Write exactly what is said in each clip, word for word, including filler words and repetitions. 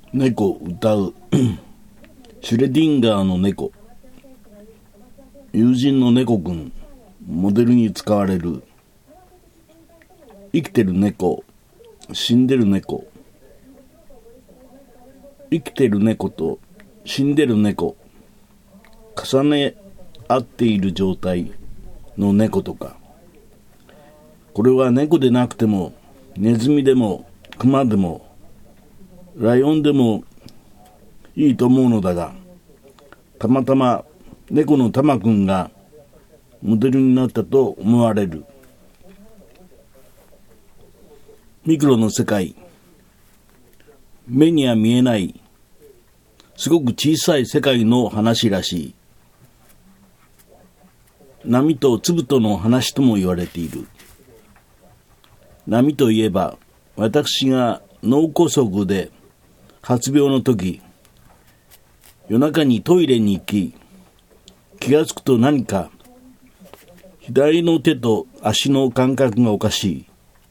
猫歌うシュレディンガーの猫。友人の猫くん、モデルに使われる。生きてる猫、死んでる猫。生きてる猫と死んでる猫、重ね合っている状態の猫とか。これは猫でなくてもネズミでもクマでもライオンでもいいと思うのだが、たまたま猫のタマくんがモデルになったと思われる。ミクロの世界、目には見えないすごく小さい世界の話らしい。波と粒との話とも言われている。波といえば、私が脳梗塞で発病の時、夜中にトイレに行き、気がつくと何か左の手と足の感覚がおかしい。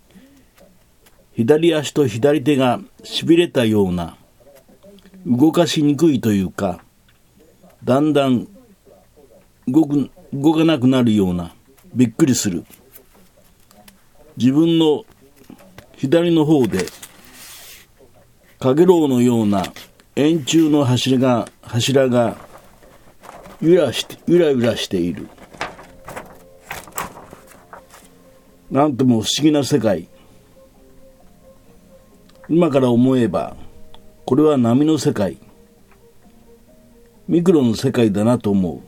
左足と左手がしびれたような、動かしにくいというか、だんだん動く、動かなくなるような、びっくりする。自分の左の方でかげろうのような円柱の柱が柱がゆらしてゆらゆらしている。なんとも不思議な世界。今から思えばこれは波の世界、ミクロの世界だなと思う。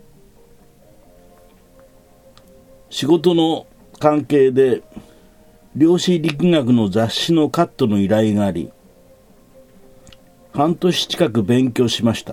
仕事の関係で量子力学の雑誌のカットの依頼があり、半年近く勉強しました。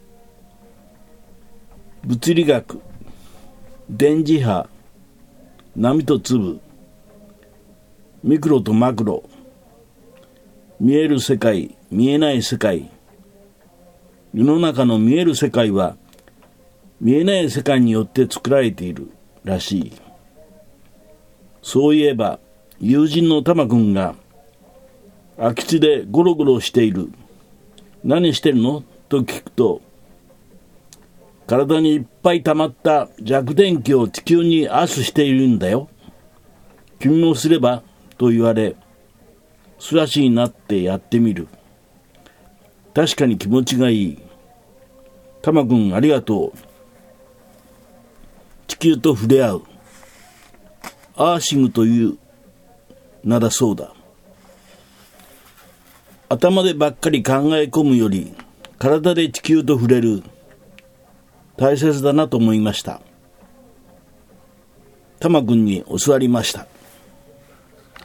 物理学、電磁波、波と粒、ミクロとマクロ、見える世界、見えない世界。世の中の見える世界は見えない世界によって作られているらしい。そういえば友人のタマくんが空き地でゴロゴロしている。何してるのと聞くと、体にいっぱい溜まった弱電気を地球にアースしているんだよ。君もすればと言われ、素足になってやってみる。確かに気持ちがいい。タマくんありがとう。地球と触れ合う。アーシングという名だそうだ。頭でばっかり考え込むより、体で地球と触れる。大切だなと思いました。タマくんに教わりました。